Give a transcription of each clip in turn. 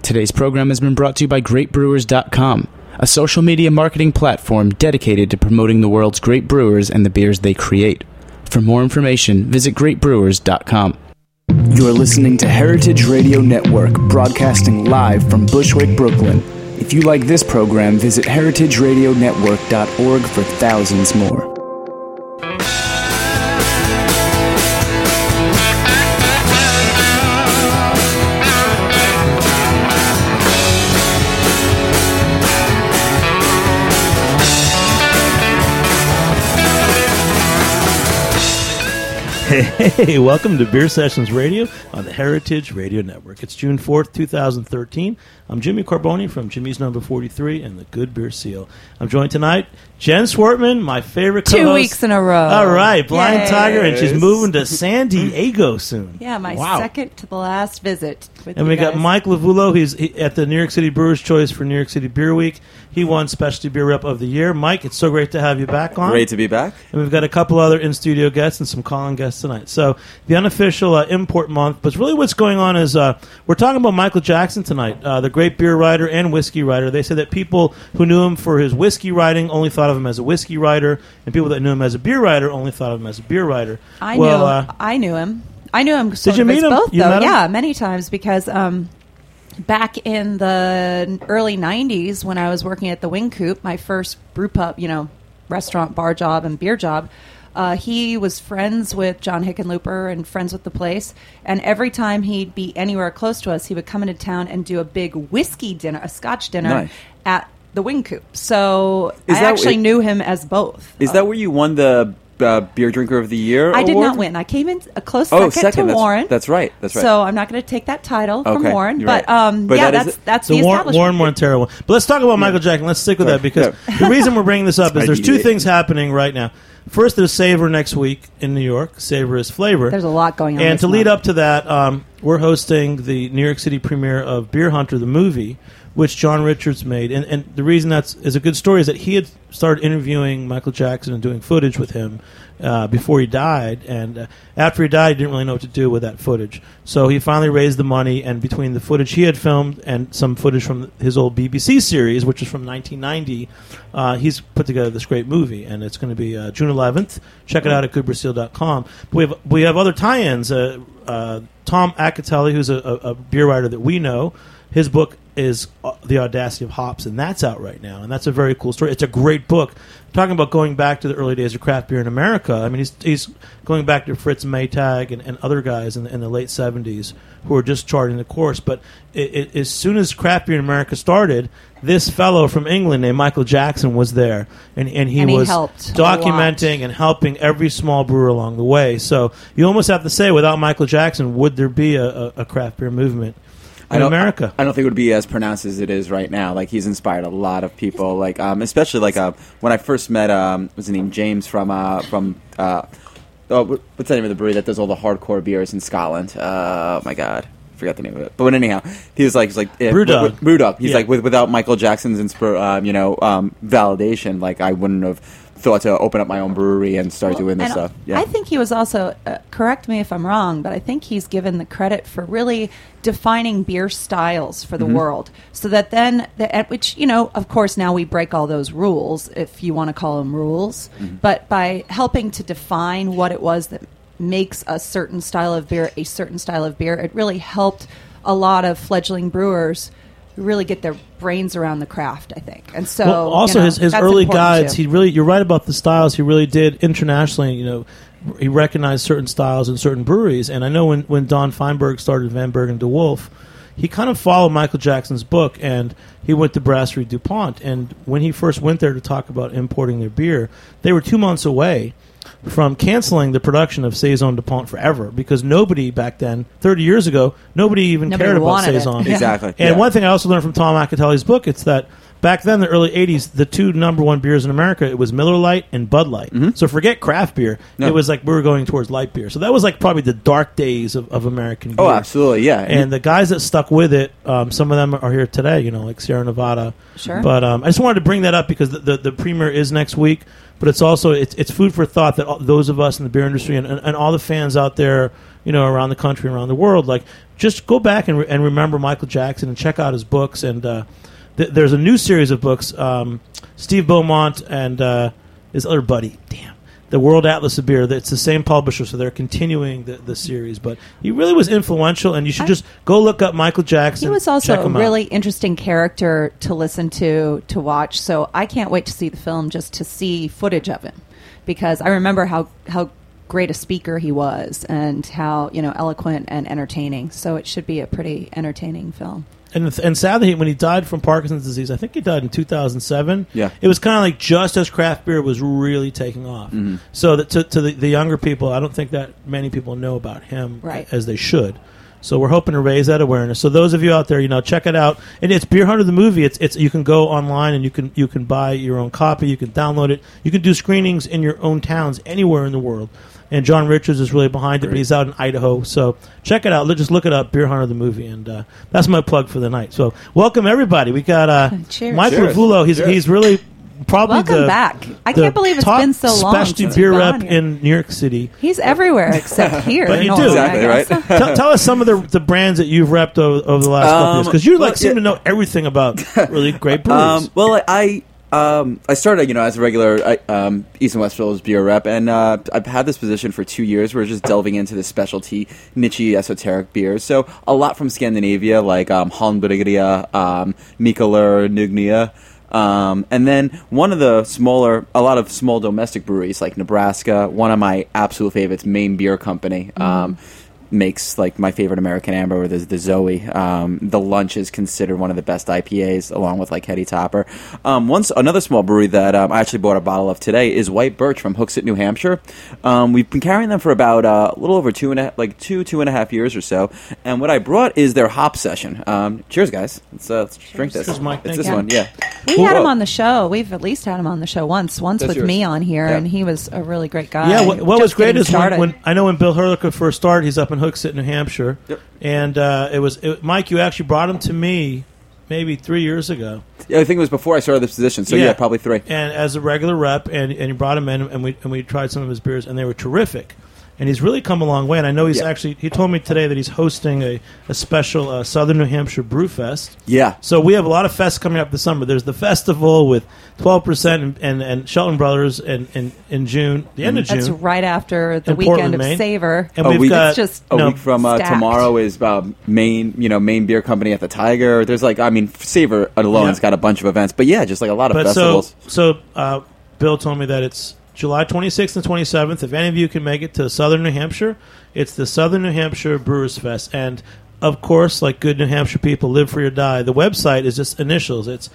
Today's program has been brought to you by GreatBrewers.com, a social media marketing platform dedicated to promoting the world's great brewers and the beers they create. For more information, visit GreatBrewers.com. You're listening to Heritage Radio Network, broadcasting live from Bushwick, Brooklyn. If you like this program, visit heritageradionetwork.org for thousands more. Hey, welcome to Beer Sessions Radio on the Heritage Radio Network. It's June 4th, 2013. I'm Jimmy Carboni from Jimmy's Number 43 and the Good Beer Seal. I'm joined tonight, Jen Swartman, my favorite co-host. 2 weeks in a row. All right, Blind Yay. Tiger, and she's moving to San Diego soon. Yeah, my Wow. second to the last visit with And you we guys. got Mike Lavulo. He's at the New York City Brewers' Choice for New York City Beer Week. He won Specialty Beer Rep of the Year. Mike, it's so great to have you back on. Great to be back. And we've got a couple other in-studio guests and some call-in guests tonight. So the unofficial import month, but really what's going on is we're talking about Michael Jackson tonight, the great beer writer and whiskey writer. They say that people who knew him for his whiskey writing only thought of him as a whiskey writer, and people that knew him as a beer writer only thought of him as a beer writer. I knew him. I knew him sort you of meet as him? both, You though. met him? Yeah, many times because back in the early 90s when I was working at the Wing Coop, my first brew pub, restaurant, bar job, and beer job, he was friends with John Hickenlooper and friends with the place. And every time he'd be anywhere close to us, he would come into town and do a big whiskey dinner, a Scotch dinner Nice. at the Wing Coop. So Is I that- actually knew him as both. Is that where you won the Beer Drinker of the Year I did award? not win. I came in a close Oh, second to that's, Warren. That's right. That's right. So I'm not going to take that title from Okay, Warren. you're But, right. But yeah, that is- that's The the establishment. Warren Montero one. But let's talk about Michael Jackson. Let's stick with Sorry. that because Yeah. the reason we're bringing this up is my there's two DNA. things happening right now. First, there's Savor next week in New York. Savor is flavor. There's a lot going on. And this to lead month. up to that, we're hosting the New York City premiere of Beer Hunter, the movie, which John Richards made. And the reason is a good story is that he had started interviewing Michael Jackson and doing footage with him before he died. And after he died, he didn't really know what to do with that footage. So he finally raised the money, and between the footage he had filmed and some footage from his old BBC series, which is from 1990, he's put together this great movie. And it's going to be June 11th. Check it out at goodbeerseal.com. But we have other tie-ins. Tom Acatelli, who's a beer writer that we know, his book is The Audacity of Hops, and that's out right now. And that's a very cool story. It's a great book. Talking about going back to the early days of craft beer in America. I mean, he's going back to Fritz Maytag and other guys in the late 70s who were just charting the course. But as soon as craft beer in America started, this fellow from England named Michael Jackson was there. And he was helped documenting and helping every small brewer along the way. So you almost have to say, without Michael Jackson, would there be a craft beer movement in America? I don't think it would be as pronounced as it is right now. Like, he's inspired a lot of people. Like, especially when I first met what's his name, James from what's the name of the brewery that does all the hardcore beers in Scotland? Oh my God, forgot the name of it. But anyhow, he's like Brewdog. Brewdog. He's Yeah. like without Michael Jackson's validation, like I wouldn't have thought to open up my own brewery and start doing this And stuff. Yeah. I think he was also, correct me if I'm wrong, but I think he's given the credit for really defining beer styles for the world. So that then, which, of course, now we break all those rules, if you want to call them rules. But by helping to define what it was that makes a certain style of beer, it really helped a lot of fledgling brewers really get their brains around the craft, I think. And so, well, also his that's early important, guides, too. you're right about the styles. He really did internationally, he recognized certain styles in certain breweries. And I know when Don Feinberg started Van Bergen de Wolf, he kind of followed Michael Jackson's book, and he went to Brasserie DuPont. And when he first went there to talk about importing their beer, they were 2 months away from canceling the production of Saison DuPont forever, because nobody back then, 30 years ago, nobody cared about wanted it. Saison. Exactly. And Yeah. one thing I also learned from Tom Acatelli's book, it's that back then, the early 80s, the two number one beers in America, it was Miller Lite and Bud Light. So forget craft beer. No. It was like we were going towards light beer. So that was like probably the dark days of American beer. Oh, absolutely, yeah. And the guys that stuck with it, some of them are here today, you know, like Sierra Nevada. Sure. But I just wanted to bring that up because the premiere is next week. But it's also it's food for thought that those of us in the beer industry and all the fans out there, you know, around the country, around the world, like just go back and remember Michael Jackson and check out his books. And there's a new series of books. Steve Beaumont and his other buddy, the World Atlas of Beer. It's the same publisher, so they're continuing the series. But he really was influential, and you should just go look up Michael Jackson. He was check also a him out. really interesting character to listen to watch. So I can't wait to see the film just to see footage of him, because I remember how great a speaker he was and how, you know, eloquent and entertaining. So it should be a pretty entertaining film. And sadly, when he died from Parkinson's disease, I think he died in 2007. Yeah. It was kind of like just as craft beer was really taking off. So that to the younger people, I don't think that many people know about him Right. as they should. So we're hoping to raise that awareness. So those of you out there, you know, check it out. And it's Beer Hunter the movie. It's you can go online and you can buy your own copy. You can download it. You can do screenings in your own towns anywhere in the world. And John Richards is really behind it, but he's out in Idaho. So check it out. Just look it up, Beer Hunter the movie, and that's my plug for the night. So welcome everybody. We got Cheers. Mike Cheers. Ravullo. He's Cheers. really probably Welcome back. I can't believe it's top been so long specialty since beer you've rep gone here. in New York City. He's everywhere except here. But you in do. Illinois, I Exactly, guess. right? Tell us some of the brands that you've repped over the last couple years, because you seem to know everything about really great breweries. Well, I started, you know, as a regular East and West Phillies beer rep, and I've had this position for 2 years. We're just delving into the specialty, niche, esoteric beers. So a lot from Scandinavia, like Holmbryggeria, Mikkeller, Nugnia. And then a lot of small domestic breweries like Nebraska. One of my absolute favorites, Maine Beer Company, makes like my favorite American Amber, or the Zoe. The Lunch is considered one of the best IPAs, along with like Hetty Topper. Another small brewery that I actually bought a bottle of today is White Birch from Hooksett, New Hampshire. We've been carrying them for about a little over 2.5 years or so. And what I brought is their hop session. Cheers, guys. Let's drink this. Cheers, Mike. It's Thank this you. one, yeah. We had him on the show. We've at least had him on the show once That's with yours. me on here, Yeah. and he was a really great guy. Yeah, what was Just great getting is started. when I know when Bill Hurlicker first started, he's up in Hooksett, New Hampshire. Yep. And Mike, you actually brought him to me maybe 3 years ago. Yeah, I think it was before I started this position, so yeah, probably 3. And as a regular rep, and you brought him in, and we tried some of his beers, and they were terrific. And he's really come a long way. And I know he's he told me today that he's hosting a special Southern New Hampshire Brew Fest. Yeah. So we have a lot of fests coming up this summer. There's the festival with 12% and Shelton Brothers in June, the end of June. That's right after the In weekend Portland, of Maine. Savor. And week- we've got It's just A week from stacked. tomorrow is Maine Beer Company at the Tiger. There's Savor alone has got a bunch of events, but yeah, just like a lot of festivals. So Bill told me that it's July 26th and 27th. If any of you can make it to Southern New Hampshire, it's the Southern New Hampshire Brewers Fest. And, of course, like good New Hampshire people, live free or die. The website is just initials. It's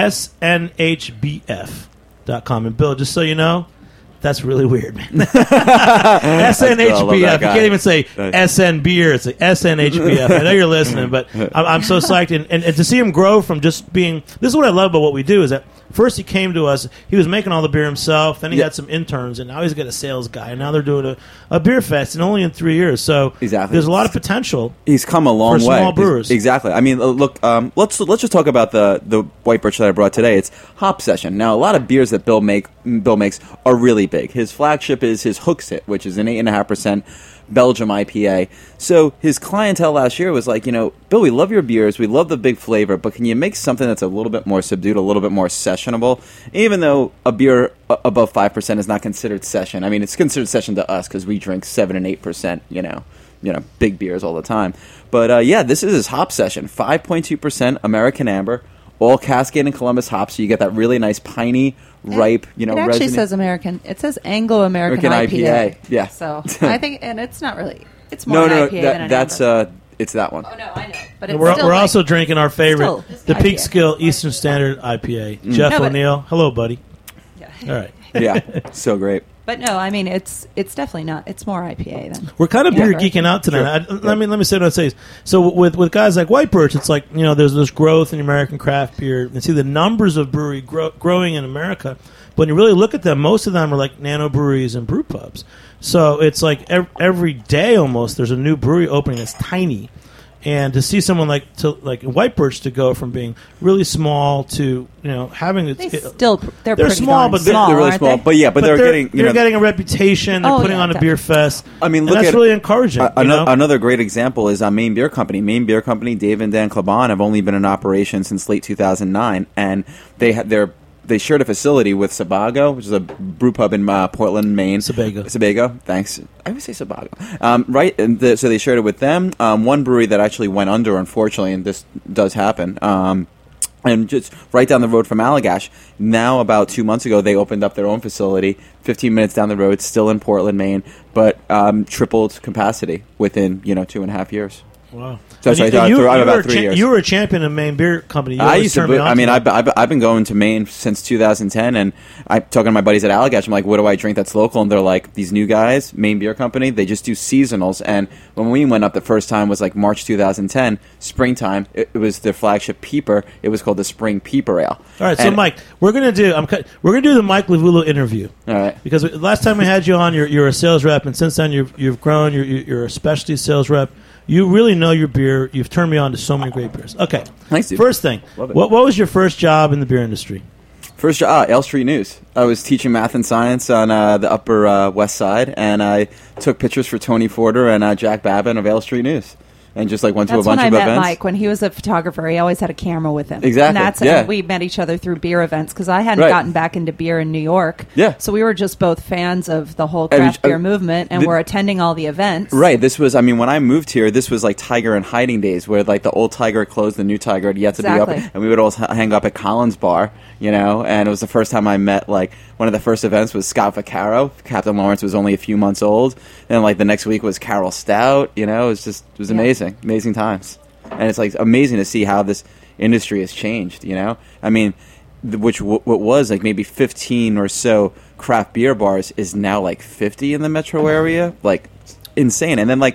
snhbf.com. And, Bill, just so you know, that's really weird, man. SNHBF. You can't even say SN Beer. It's like SNHBF. I know you're listening, but I'm so psyched. And to see him grow from just being... This is what I love about what we do, is that first he came to us, he was making all the beer himself, then he had some interns, and now he's got a sales guy, and now they're doing a beer fest, and only in 3 years. So Exactly. there's a lot of potential. He's come a long For way. small brewers. Exactly. I mean, look. Let's just talk about the White Birch that I brought today. It's Hop Session. Now, a lot of beers that Bill makes are really big. His flagship is his Hooksett, which is an 8.5% Belgium IPA. So his clientele last year was like, Bill, we love your beers, we love the big flavor, but can you make something that's a little bit more subdued, a little bit more sessionable? Even though a beer above 5% is not considered session. I mean, it's considered session to us because we drink 7 and 8%, big beers all the time. But this is his Hop Session, 5.2% American Amber, all Cascade and Columbus hops, so you get that really nice piney, ripe, It actually says American. It says Anglo-American IPA. Yeah. So I think, and it's not really. It's more an IPA than an that's amber. it's that one. Oh no, I know. But it's We're still like- also drinking our favorite, still the IPA. Peak Skill Eastern Standard IPA. Jeff No, but- O'Neill. Hello, buddy. Yeah. All right. Yeah, so great. But no, I mean it's definitely not. It's more IPA than. We're kind of beer Yeah. geeking out tonight. Sure. Let me say what I say. So with guys like White Birch, it's like there's this growth in American craft beer, and see the numbers of brewery growing in America. But when you really look at them, most of them are like nano breweries and brew pubs. So it's like every day almost there's a new brewery opening that's tiny. And to see someone like White Birch to go from being really small to having They're they're pretty small, darn but small, they're really aren't small. they? But yeah, but they're getting they're getting a reputation. They're Oh, putting yeah, on a beer fest. I mean, and look that's at really encouraging. Another great example is Maine Beer Company. Maine Beer Company, Dave and Dan Klaban have only been in operation since late 2009, and they shared a facility with Sebago, which is a brew pub in Portland, Maine. Sebago, thanks. I always say Sebago. Right, and so they shared it with them. One brewery that actually went under, unfortunately, and this does happen. And just right down the road from Allagash. Now, about 2 months ago, they opened up their own facility, 15 minutes down the road, still in Portland, Maine, but tripled capacity within 2.5 years. Wow. So I'm about 3 years. You were a champion of Maine Beer Company. I used to. I've been going to Maine since 2010, and I'm talking to my buddies at Allagash. I'm like, "What do I drink that's local?" And they're like, "These new guys, Maine Beer Company, they just do seasonals." And when we went up the first time was like March 2010, springtime. It was their flagship Peeper. It was called the Spring Peeper Ale. All right, so Mike, we're gonna do the Mike Lavulo interview. All right. Because last time we had you on, you're a sales rep, and since then you've grown. You're a specialty sales rep. You really know your beer. You've turned me on to so many great beers. Okay. Thanks, dude. First thing, what was your first job in the beer industry? First job, Ale Street News. I was teaching math and science on the Upper West Side, and I took pictures for Tony Forder and Jack Babin of Ale Street News. And just went to a bunch of events. That's when I met Mike. When he was a photographer, he always had a camera with him. Exactly. And we met each other through beer events because I hadn't gotten back into beer in New York. Yeah. So we were just both fans of the whole craft beer movement, and we're attending all the events. Right. This was, when I moved here, this was like Tiger and Hiding days, where the old Tiger closed, the new Tiger had yet to be open, and we would all hang up at Collins Bar, and it was the first time I met one of the first events was Scott Vaccaro. Captain Lawrence was only a few months old, and the next week was Carol Stout. It was amazing times. And it's amazing to see how this industry has changed. What was maybe 15 or so craft beer bars is now 50 in the metro area. Insane. And then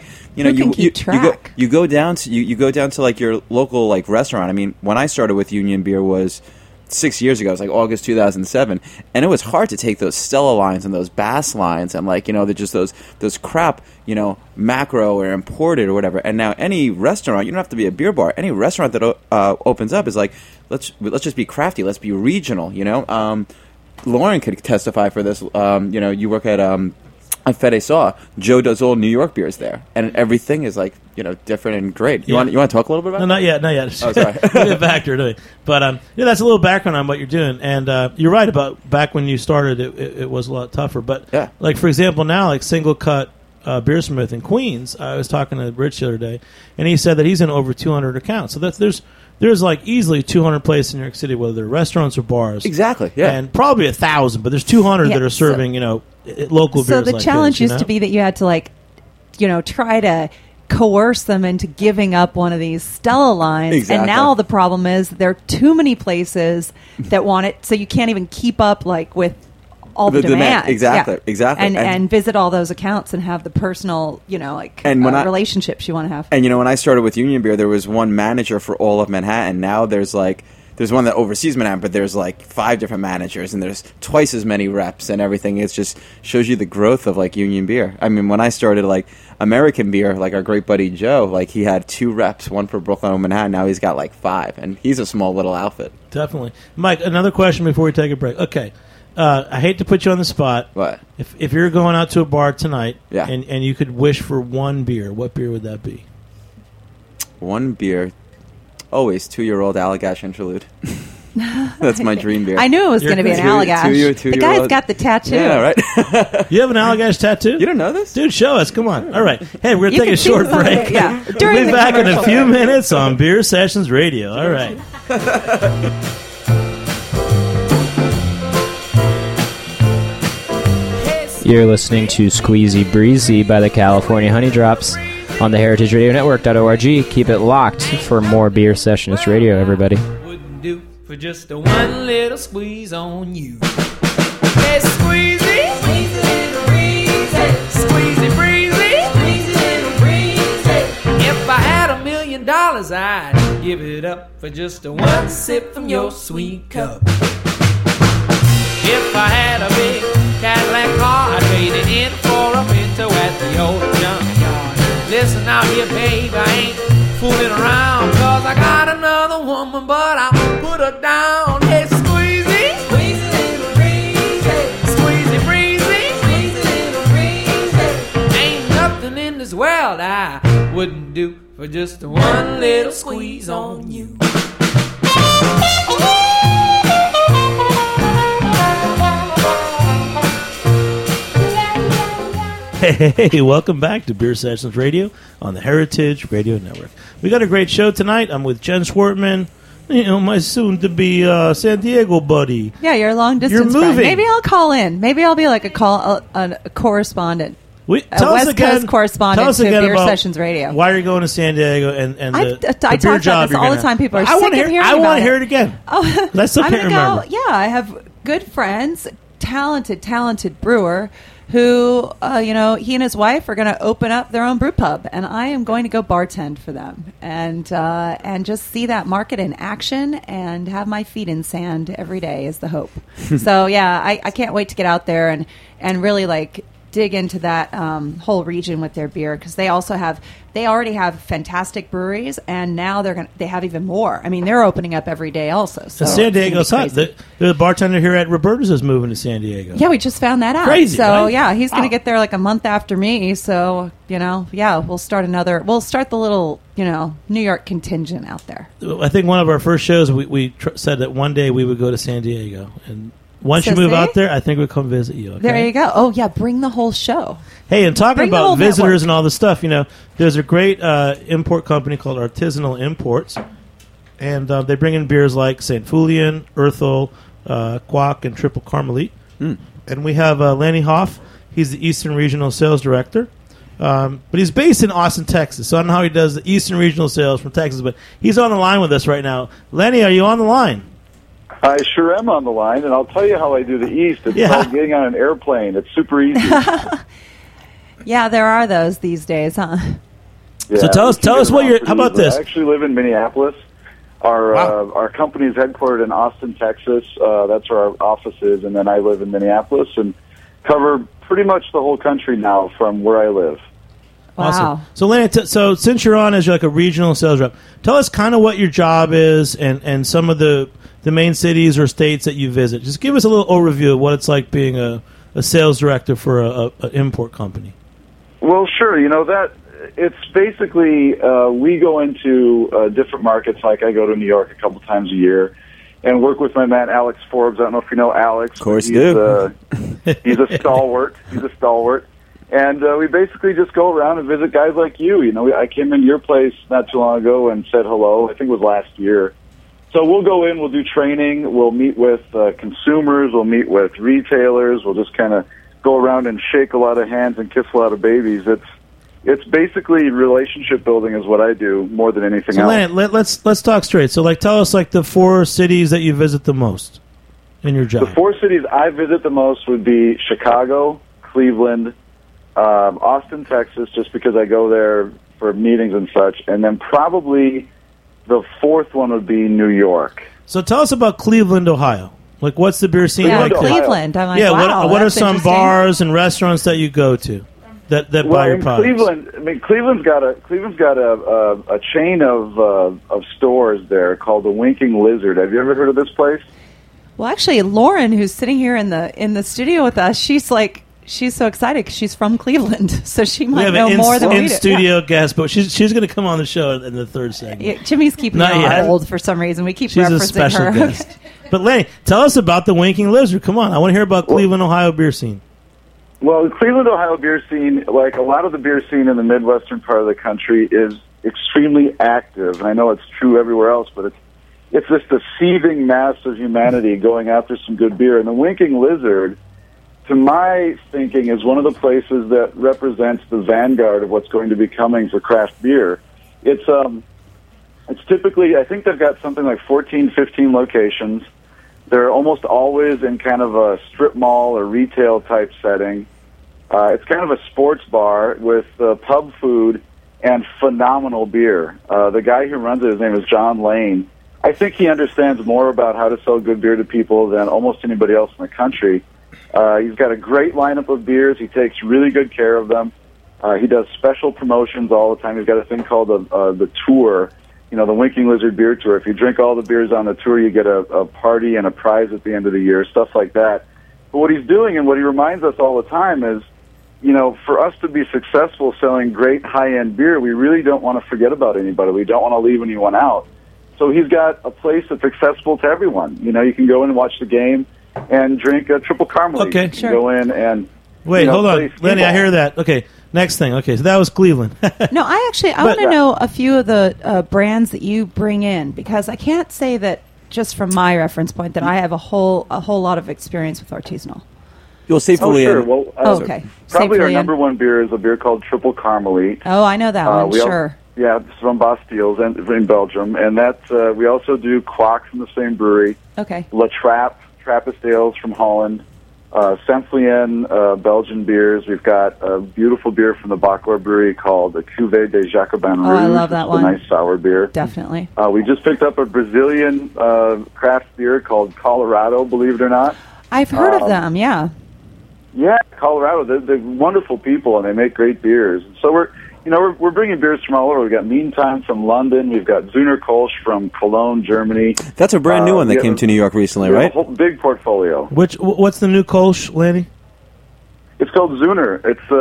you go down to your local restaurant. When I started with Union Beer was 6 years ago. It was August 2007, and it was hard to take those Stella lines and those Bass lines and they're just those crap macro or imported or whatever. And now any restaurant, you don't have to be a beer bar. Any restaurant that opens up is let's just be crafty. Let's be regional. Lauren could testify for this. You work at Fede Saw. Joe does all New York beers there, and everything is different and great. You want to talk a little bit about? No, not yet. Oh, sorry. We'll get back to it. But that's a little background on what you're doing, and you're right about back when you started. It was a lot tougher. But for example, now Single Cut Beersmith in Queens. I was talking to Rich the other day, and he said that he's in over 200 accounts. So there's easily 200 places in New York City, whether they're restaurants or bars. Exactly. Yeah, and probably 1,000, but there's 200 that are serving local beers. So the challenge used to be that you had to try to coerce them into giving up one of these Stella lines. Exactly. And now the problem is there are too many places that want it, so you can't even keep up with all the demand. Exactly. And visit all those accounts and have the personal, relationships you want to have. And when I started with Union Beer, there was one manager for all of Manhattan. Now there's one that oversees Manhattan, but there's 5 different managers, and there's twice as many reps and everything. It just shows you the growth of Union Beer. When I started American Beer, our great buddy Joe, he had 2 reps, one for Brooklyn and Manhattan. Now he's got 5, and he's a small little outfit. Definitely, Mike. Another question before we take a break. Okay, I hate to put you on the spot. What? If you're going out to a bar tonight, yeah. and you could wish for one beer, what beer would that be? One beer. Always 2-year-old Allagash Interlude. That's my dream beer. I knew it was going to be an Allagash. The guy's got the tattoo. Yeah, right. You have an Allagash tattoo? You don't know this? Dude, show us. Come on. All right. Hey, we're going to take a short break. Yeah. We'll be back in a few minutes on Beer Sessions Radio. All right. You're listening to Squeezy Breezy by the California Honey Drops on the heritageradionetwork.org. Keep it locked for more Beer Sessions Radio, everybody. Wouldn't do for just a one little squeeze on you. Hey, squeezy, squeeze it. Squeezy breezy, if I had $1 million, I'd give it up for just a one sip from your sweet cup. If I had a big Cadillac car, I'd trade it in for a Pinto at the old junkyard. Listen out here, babe, I ain't fooling around, 'cause I got another woman, but I'll put her down. Hey, squeezy, squeezy little breezy, squeezy breezy, squeezy little breezy. Ain't nothing in this world I wouldn't do for just one little squeeze on you. Hey, welcome back to Beer Sessions Radio on the Heritage Radio Network. We got a great show tonight. I'm with Jen Schwartman, my soon-to-be San Diego buddy. Yeah, your long-distance You're moving. friend. Maybe I'll call in. Maybe I'll be like a correspondent. Tell West us again, Coast correspondent tell us to again Beer about Sessions Radio. Why you're going to San Diego and I the talk beer about job this you're all gonna the time. have. People are I sick wanna of hearing I about want to it. hear it again. Oh, I still I'm can't gonna remember. go. Yeah, I have good friends, talented brewer who, he and his wife are going to open up their own brew pub, and I am going to go bartend for them and just see that market in action and have my feet in sand every day is the hope. So yeah, I can't wait to get out there and really like dig into that whole region with their beer, because they already have fantastic breweries, and now they have even more. I mean, they're opening up every day also. So San Diego's hot. crazy. The bartender here at Roberta's is moving to San Diego. Yeah, we just found that out. Crazy, so right? yeah, he's going to Wow. get there like a month after me. So we'll start the little New York contingent out there. I think one of our first shows we said that one day we would go to San Diego, and once So you move see? out there, I think we'll come visit you. Okay? There you go. Oh yeah, bring the whole show. Hey, and talking Bring the about whole visitors network. and all this stuff, there's a great import company called Artisanal Imports, and they bring in beers like St. Fulian, Earthel, Quack, and Triple Carmelite. And we have Lanny Hoff. He's the Eastern Regional Sales Director. But he's based in Austin, Texas, so I don't know how he does the Eastern Regional Sales from Texas, but he's on the line with us right now. Lenny, are you on the line? I sure am on the line, and I'll tell you how I do the East. It's called getting on an airplane. It's super easy. Yeah, there are those these days, huh? Yeah, So tell us what you're. How about this? I actually live in Minneapolis. Our company is headquartered in Austin, Texas. That's where our office is, and then I live in Minneapolis and cover pretty much the whole country now from where I live. Wow. Awesome. So, Lenny, so since you're on as like a regional sales rep, tell us kind of what your job is and some of the main cities or states that you visit. Just give us a little overview of what it's like being a sales director for an import company. Well, sure. That it's basically we go into different markets. Like I go to New York a couple times a year and work with my man Alex Forbes. I don't know if you know Alex. Of course he's, you do. He's a stalwart. And we basically just go around and visit guys like you. I came into your place not too long ago and said hello. I think it was last year. So we'll go in, we'll do training, we'll meet with consumers, we'll meet with retailers, we'll just kind of go around and shake a lot of hands and kiss a lot of babies. It's basically relationship building is what I do more than anything So, else. Lenny, let's talk straight. So, tell us the 4 cities that you visit the most in your job. The 4 cities I visit the most would be Chicago, Cleveland, Austin, Texas, just because I go there for meetings and such, and then probably the 4th one would be New York. So tell us about Cleveland, Ohio. What's the beer scene Yeah, like there? Cleveland. I'm like, Yeah, wow, what are that's some interesting. bars and restaurants that you go to that buy your in products? Cleveland's got a chain of stores there called the Winking Lizard. Have you ever heard of this place? Well, actually, Lauren, who's sitting here in the studio with us, she's so excited because she's from Cleveland, so she We might have know an more than we do. in-studio guest, but she's going to come on the show in the 3rd segment. Yeah, Jimmy's keeping Not her yet. on hold for some reason. We keep She's referencing a special her. guest. But Lenny, tell us about the Winking Lizard. Come on, I want to hear about Cleveland, Ohio beer scene. Well, the Cleveland, Ohio beer scene, like a lot of the beer scene in the Midwestern part of the country, is extremely active. And I know it's true everywhere else, but it's just a seething mass of humanity going after some good beer. And the Winking Lizard, to my thinking, is one of the places that represents the vanguard of what's going to be coming for craft beer. It's typically, I think they've got something like 14, 15 locations. They're almost always in kind of a strip mall or retail type setting. It's kind of a sports bar with pub food and phenomenal beer. The guy who runs it, his name is John Lane. I think he understands more about how to sell good beer to people than almost anybody else in the country. He's got a great lineup of beers. He takes really good care of them. He does special promotions all the time. He's got a thing called the Tour, the Winking Lizard Beer Tour. If you drink all the beers on the tour, you get a party and a prize at the end of the year, stuff like that. But what he's doing and what he reminds us all the time is, for us to be successful selling great high-end beer, we really don't want to forget about anybody. We don't want to leave anyone out. So he's got a place that's accessible to everyone. You can go in and watch the game and drink a triple Carmelite. Okay, you can sure. go in and Wait, hold on, play Lenny. I skee-ball. hear that. Okay, next thing. Okay, so that was Cleveland. No, I want to know a few of the brands that you bring in, because I can't say that just from my reference point that I have a whole lot of experience with artisanal. You'll save Oh, Julian. sure. Well, Okay. Probably Saint our Julian. number one beer is a beer called Triple Carmelite. Oh, I know that one. we al- Sure. Yeah, it's from Bastiles in Belgium. And that's, we also do Quack from the same brewery. Okay. La Trappe, Trappist Ales from Holland. Saint-Flien, Belgian beers. We've got a beautiful beer from the Baclar Brewery called the Cuvée des Jacobins Rouges. I love that It's one. a nice sour beer. Definitely. We just picked up a Brazilian craft beer called Colorado, believe it or not. I've heard of them. Yeah. Yeah, Colorado. They're wonderful people, and they make great beers. So we're bringing beers from all over. We've got Meantime from London. We've got Zuner Kolsch from Cologne, Germany. That's a brand new one that we came have to New York recently, We have right? a whole big portfolio. What's the new Kolsch, Lenny? It's called Zuner.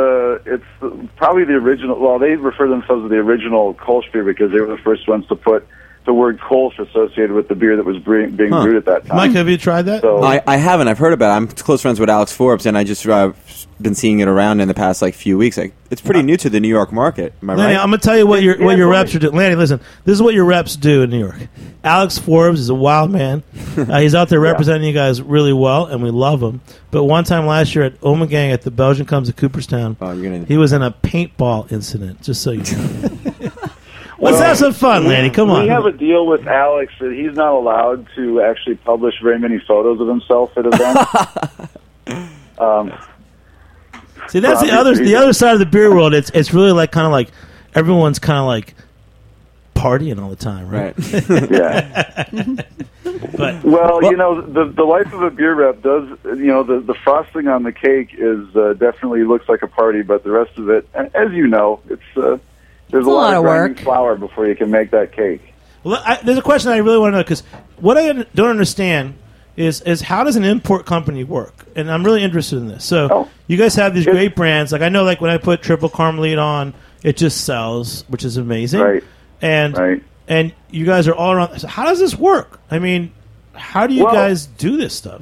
It's probably the original. Well, they refer themselves to the original Kolsch beer because they were the first ones to put the word Kolsch associated with the beer that was being brewed at that time. Mike, have you tried that? So, I haven't. I've heard about it. I'm close friends with Alex Forbes, and I just been seeing it around in the past few weeks. It's pretty new to the New York market. Am I Lenny, right? I'm going to tell you what your right. reps are doing. Lenny, listen, this is what your reps do in New York. Alex Forbes is a wild man. He's out there representing you guys really well, and we love him. But one time last year at Omegang at the Belgian Comes to Cooperstown, he was in a paintball incident, just so you know. Let's have some fun, Lenny. Come on. We have a deal with Alex that he's not allowed to actually publish very many photos of himself at events. See, that's the other side of the beer world. It's really kind of everyone's kind of partying all the time, right? Yeah. But Well, the life of a beer rep does, the frosting on the cake is definitely looks like a party, but the rest of it, as you know, it's there's a lot of grinding work. flour before you can make that cake. well, there's a question I really want to know, because what I don't understand is how does an import company work? And I'm really interested in this. So you guys have these great brands. I know, when I put Triple Carmelite on, it just sells, which is amazing. Right. And you guys are all around. So how does this work? I mean, how do you guys do this stuff?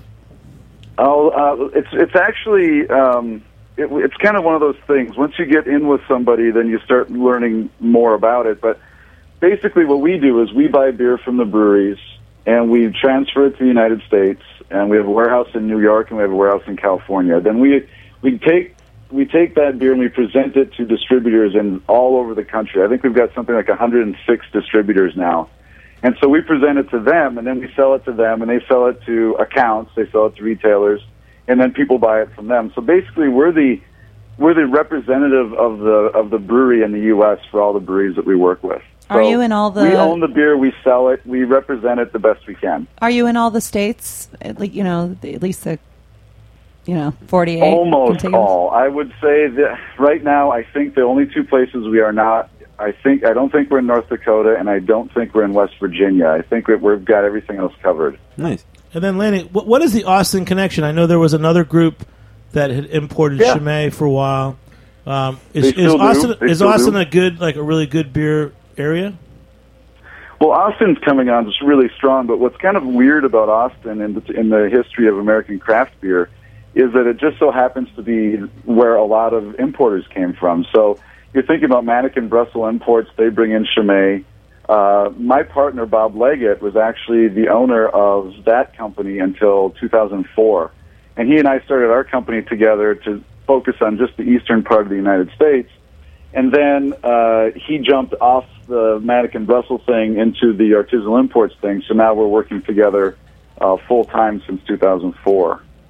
It's actually it's kind of one of those things. Once you get in with somebody, then you start learning more about it. But basically, what we do is we buy beer from the breweries and we transfer it to the United States. And we have a warehouse in New York and we have a warehouse in California. Then we take that beer and we present it to distributors in all over the country. I think we've got something like 106 distributors now. And so we present it to them, and then we sell it to them, and they sell it to accounts, they sell it to retailers, and then people buy it from them. So basically, we're the representative of the brewery in the U.S. for all the breweries that we work with. Are So you in all the? We own the beer, we sell it, we represent it the best we can. Are you in all the states? At least the 48. Almost contiguous? all. I would say that right now, I think the only two places we are not. I don't think we're in North Dakota, and I don't think we're in West Virginia. I think we've got everything else covered. Nice. And then, Lenny, what is the Austin connection? I know there was another group that had imported Chimay for a while. Is Austin a good, a really good beer area? Well, Austin's coming on just really strong, but what's kind of weird about Austin in the history of American craft beer is that it just so happens to be where a lot of importers came from. So you're thinking about Mannequin Brussels Imports, they bring in Chimay. My partner, Bob Leggett, was actually the owner of that company until 2004. And he and I started our company together to focus on just the eastern part of the United States. And then he jumped off the Mannequin Brussels thing into the artisanal imports thing. So now we're working together full-time since 2004.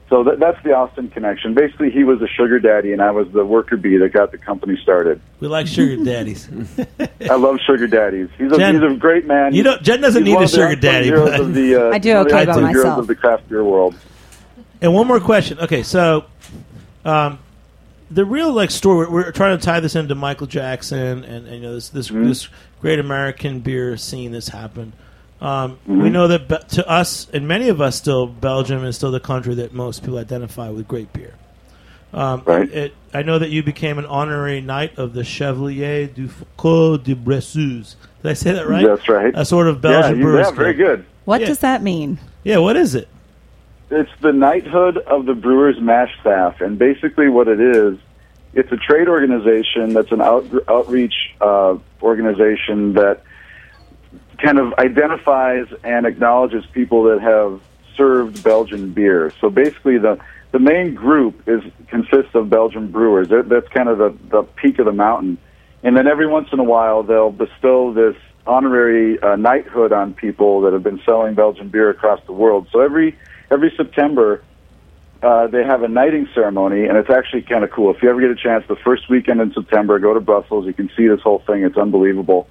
So that's the Austin connection. Basically, he was a sugar daddy, and I was the worker bee that got the company started. We like sugar daddies. I love sugar daddies. He's a great man. Jen doesn't need a sugar daddy. But I do okay by myself. Heroes of the craft beer world. And one more question. Okay, so the real story, we're trying to tie this into Michael Jackson and this great American beer scene that's happened. We know that to us, and many of us still, Belgium is still the country that most people identify with great beer. Right. I know that you became an honorary knight of the Chevalier du Foucault de Bressuze. Did I say that right? That's right. A sort of Belgian Brewers Yeah, very good. What does that mean? Yeah, what is it? It's the knighthood of the Brewers Mash Staff, and basically what it is, it's a trade organization that's an outreach organization that kind of identifies and acknowledges people that have served Belgian beer. So basically the main group consists of Belgian brewers. That's kind of the peak of the mountain. And then every once in a while they'll bestow this honorary knighthood on people that have been selling Belgian beer across the world. So every September they have a knighting ceremony, and it's actually kind of cool. If you ever get a chance, the first weekend in September, go to Brussels. You can see this whole thing. It's unbelievable.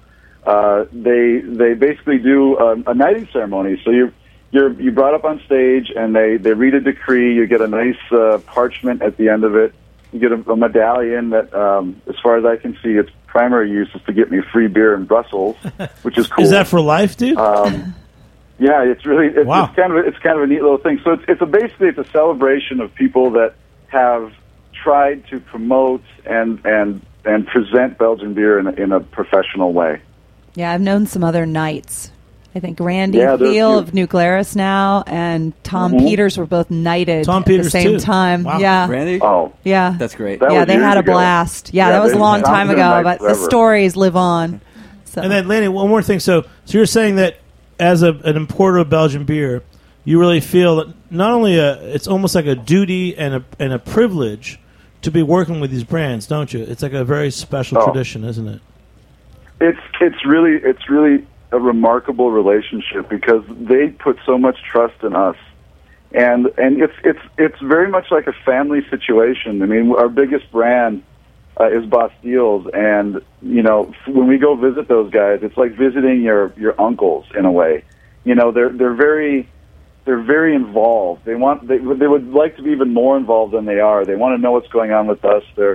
They basically do a knighting ceremony. So you're brought up on stage, and they read a decree. You get a nice parchment at the end of it. You get a medallion that, as far as I can see, its primary use is to get me free beer in Brussels, which is cool. Is that for life, dude? Yeah, it's kind of a neat little thing. So it's a celebration of people that have tried to promote and present Belgian beer in a professional way. Yeah, I've known some other knights. I think Randy Yeah, there's Thiel you. of New Glarus now and Tom Peters were both knighted Tom at the Peters, same too. time. Wow. Yeah. Randy? Oh, Yeah. That's great. That Yeah, was they years had a ago. blast. Yeah, Yeah, that was a they- long Tom's time been ago, knights but the forever. stories live on. So. And then, Lanny, one more thing. So you're saying that as an importer of Belgian beer, you really feel that not only it's almost like a duty and a privilege to be working with these brands, don't you? It's like a very special tradition, isn't it? It's really a remarkable relationship because they put so much trust in us, and it's very much like a family situation. I mean, our biggest brand is Bastiles, and when we go visit those guys, it's like visiting your uncles in a way. They're very involved. They would like to be even more involved than they are. They want to know what's going on with us. They're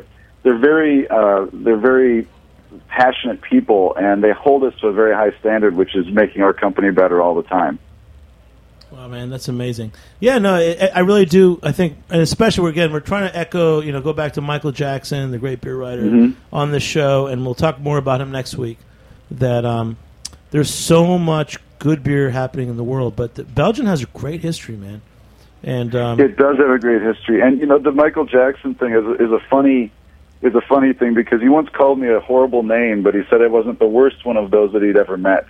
very passionate people, and they hold us to a very high standard, which is making our company better all the time. Wow, man, that's amazing. Yeah, no, I really do. I think, and especially we're trying to echo, go back to Michael Jackson, the great beer writer, on the show, and we'll talk more about him next week. That there's so much good beer happening in the world, but Belgium has a great history, man. And it does have a great history, and the Michael Jackson thing is a funny thing because he once called me a horrible name, but he said I wasn't the worst one of those that he'd ever met.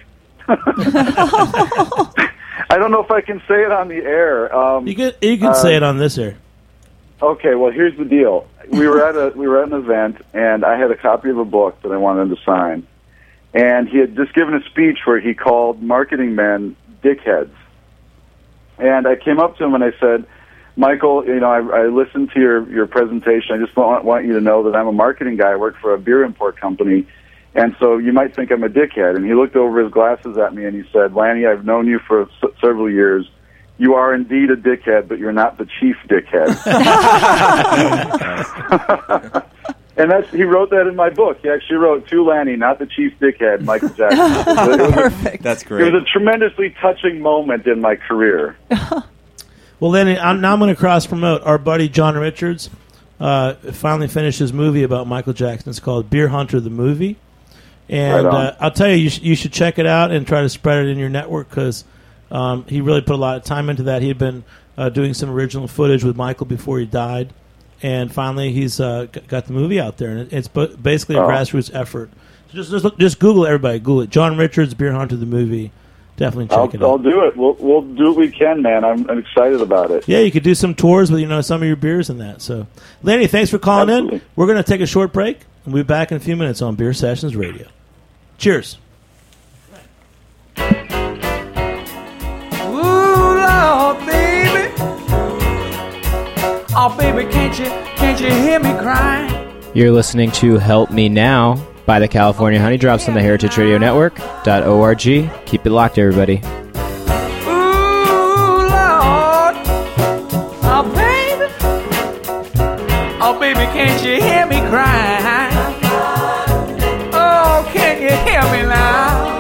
I don't know if I can say it on the air. You can say it on this air. Okay, well, here's the deal. We were at an event, and I had a copy of a book that I wanted him to sign. And he had just given a speech where he called marketing men dickheads. And I came up to him and I said, Michael, I listened to your presentation. I just want you to know that I'm a marketing guy. I work for a beer import company. And so you might think I'm a dickhead. And he looked over his glasses at me and he said, Lanny, I've known you for several years. You are indeed a dickhead, but you're not the chief dickhead. And he wrote that in my book. He actually wrote, to Lanny, not the chief dickhead, Michael Jackson. Perfect. That's great. It was a tremendously touching moment in my career. Well, Lenny, I'm going to cross-promote. Our buddy John Richards finally finished his movie about Michael Jackson. It's called Beer Hunter, the Movie. And Right I'll tell you, you should check it out and try to spread it in your network because he really put a lot of time into that. He had been doing some original footage with Michael before he died. And finally, he's got the movie out there. And it's basically a grassroots effort. So just Google it, everybody. Google it. John Richards, Beer Hunter, the Movie. Definitely check it out. I'll do it. We'll do what we can, man. I'm excited about it. Yeah, you could do some tours with some of your beers and that. So, Lanny, thanks for calling Absolutely. in. We're going to take a short break, and we'll be back in a few minutes on Beer Sessions Radio. Cheers. Ooh, Lord, baby. baby, can't you hear me crying? You're listening to Help Me Now by the California Honey Drops on the Heritage Radio Network.org. Keep it locked, everybody. Ooh, Lord. Oh, baby, can't you hear me crying? Oh, can you hear me now?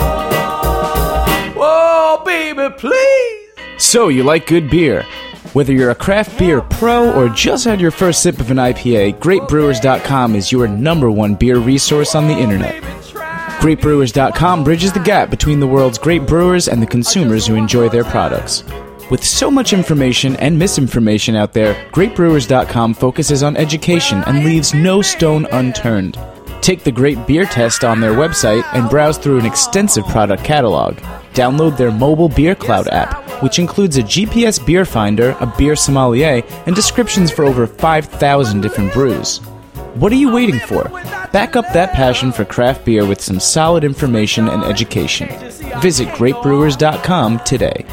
Oh, baby, please. So, you like good beer? Whether you're a craft beer pro or just had your first sip of an IPA, GreatBrewers.com is your #1 beer resource on the internet. GreatBrewers.com bridges the gap between the world's great brewers and the consumers who enjoy their products. With so much information and misinformation out there, GreatBrewers.com focuses on education and leaves no stone unturned. Take the Great Beer Test on their website and browse through an extensive product catalog. Download their mobile Beer Cloud app, which includes a GPS beer finder, a beer sommelier, and descriptions for over 5,000 different brews. What are you waiting for? Back up that passion for craft beer with some solid information and education. Visit GreatBrewers.com today.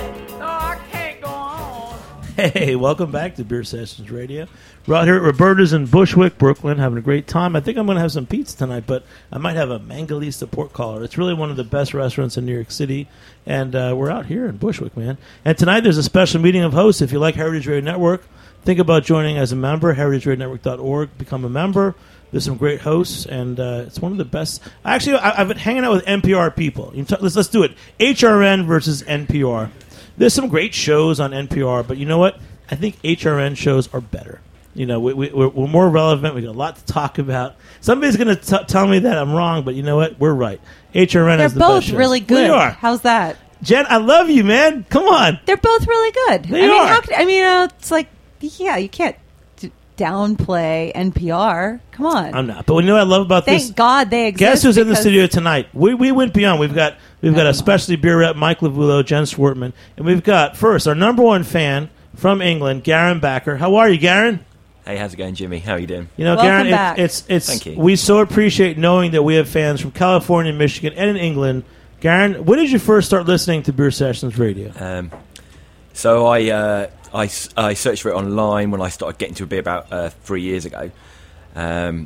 Hey, welcome back to Beer Sessions Radio. We're out here at Roberta's in Bushwick, Brooklyn, having a great time. I think I'm going to have some pizza tonight, but I might have a Mangalista pork collar. It's really one of the best restaurants in New York City, and we're out here in Bushwick, man. And tonight there's a special meeting of hosts. If you like Heritage Radio Network, think about joining as a member, heritageradionetwork.org. Become a member. There's some great hosts, and it's one of the best. Actually, I've been hanging out with NPR people. Let's do it. HRN versus NPR. There's some great shows on NPR, but you know what? I think HRN shows are better. You know, we're more relevant. We got a lot to talk about. Somebody's going to tell me that I'm wrong, but you know what? We're right. HRN has the best shows. They're both really good. They are. How's that? Jen, I love you, man. Come on. They're both really good. They are. It's like, yeah, you can't downplay NPR. Come on. I'm not. But you know what I love about this? Thank God they exist. Guess who's in the studio tonight? We went beyond. We've got a specialty beer rep, Mike Lavulo, Jen Swartman, and we've got first our #1 fan from England, Garen Backer. How are you, Garen? Hey, how's it going, Jimmy? How are you doing? You know, Welcome Garen, back. it's Thank you. We so appreciate knowing that we have fans from California, Michigan, and in England. Garen, when did you first start listening to Beer Sessions Radio? So I searched for it online when I started getting to a beer about 3 years ago, and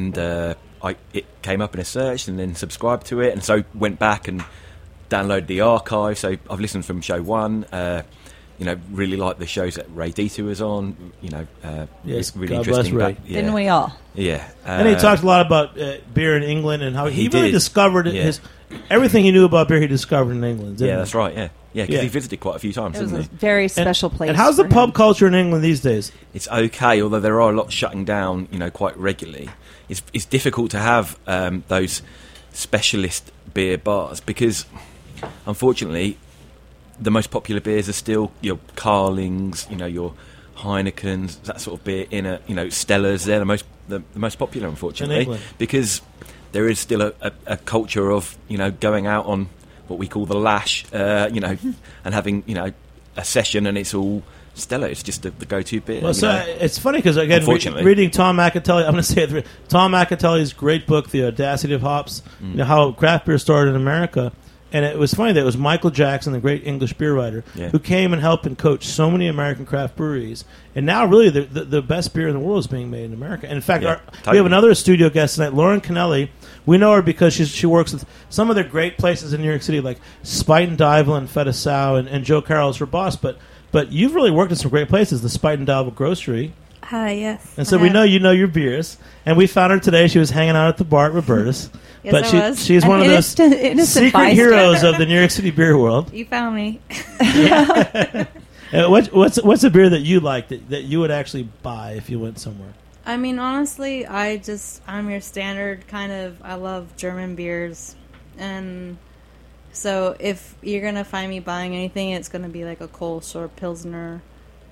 it came up in a search and then subscribed to it, and so went back and downloaded the archive. So I've listened from show 1. Really like the shows that Ray Dieter was on. Yes, really God interesting. bless Ray. Didn't we all? Yeah, And he talked a lot about beer in England and how he really did. discovered everything he knew about beer. He discovered in England. Didn't Yeah, he? that's right. Yeah, because he visited quite a few times, It was didn't a he? very special place. And how's the for pub him. culture in England these days? It's okay, although there are a lot shutting down, quite regularly. It's difficult to have those specialist beer bars because, unfortunately, the most popular beers are still your Carlings, your Heinekens, that sort of beer. Stellas. They're the most popular, In unfortunately, England. because there is still a culture of going out on what we call the lash, and having a session, and it's all Stella. It's just the go-to beer. Well, it's funny because again, Unfortunately. reading Tom McAtelly, I'm going to say it. Tom McAtelly's great book, The Audacity of Hops, how craft beer started in America. And it was funny that it was Michael Jackson, the great English beer writer, who came and helped and coached so many American craft breweries. And now, really, the best beer in the world is being made in America. And in fact, we have another studio guest tonight, Lauren Kennelly. We know her because she works with some of the great places in New York City, like Spite and Dival and Feta Sau, and Joe Carroll's her boss. But you've really worked in some great places, the Spite and Dival Grocery. Hi, yes. And so we know you know your beers. And we found her today. She was hanging out at the bar at Roberta's. Yes, but I was. she's An one of those innocent secret bystander. heroes of the New York City beer world. You found me. What's a beer that you like that you would actually buy if you went somewhere? I mean, honestly, I'm your standard kind of, I love German beers. And so if you're going to find me buying anything, it's going to be like a Kolsch or a Pilsner.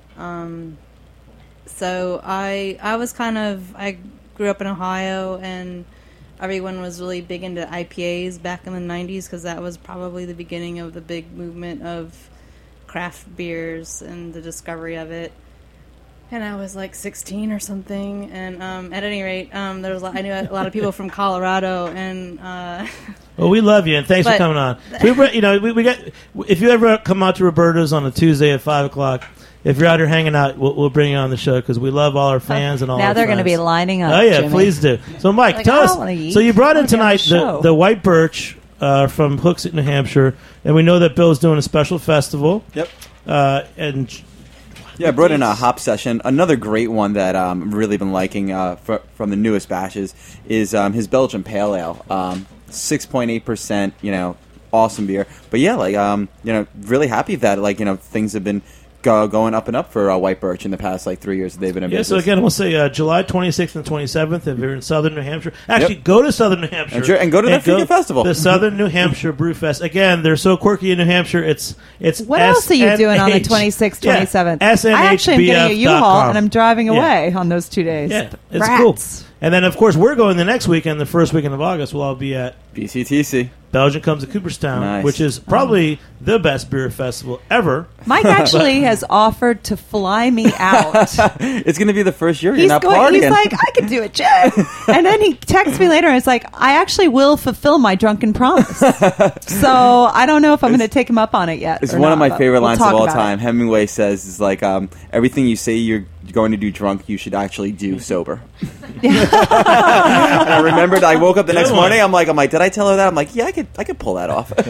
So I grew up in Ohio, and everyone was really big into IPAs back in the 90s because that was probably the beginning of the big movement of craft beers and the discovery of it. And I was like 16 or something, and at any rate, I knew a lot of people from Colorado, and Well, we love you, and thanks for coming on. So we got, if you ever come out to Roberta's on a Tuesday at 5:00, if you're out here hanging out, we'll bring you on the show because we love all our fans and all. Now our they're going to friends. be lining up. Oh yeah, Jimmy. please do. So Mike, Like, tell I us. don't wanna eat. So you brought in I wanna be on tonight the show. the white birch from Hooksett, New Hampshire, and we know that Bill's doing a special festival. Yep. And Yeah, I brought in a hop session. Another great one that I've really been liking from the newest batches is his Belgian Pale Ale, 6.8%. Awesome beer. But yeah, really happy that things have been going up and up for White Birch in the past 3 years that they've been in business. So again, we'll say July 26th and 27th if you're in Southern New Hampshire. Actually, go to Southern New Hampshire and go to the freaking festival. The Southern New Hampshire Brew Fest. Again, they're so quirky in New Hampshire. It's What else are you doing on the 26th, 27th? I actually am getting a U-Haul and I'm driving away on those 2 days. Yeah, it's Rats. cool. And then, of course, we're going the next weekend, the first weekend of August. We'll all be at BCTC. Belgium Comes to Cooperstown, Nice. which is probably the best beer festival ever. Mike actually has offered to fly me out. It's going to be the first year you're not partying. He's like, I can do it, Jim. And then he texts me later and it's like, I actually will fulfill my drunken promise. So I don't know if I'm going to take him up on it yet. It's or one not, of my but favorite we'll lines talk of all about time. it. Hemingway says is everything you say you're going to do drunk, you should actually do sober. And I remembered. I woke up the next morning. I'm like, did I tell her that? I'm like, yeah, I could pull that off. All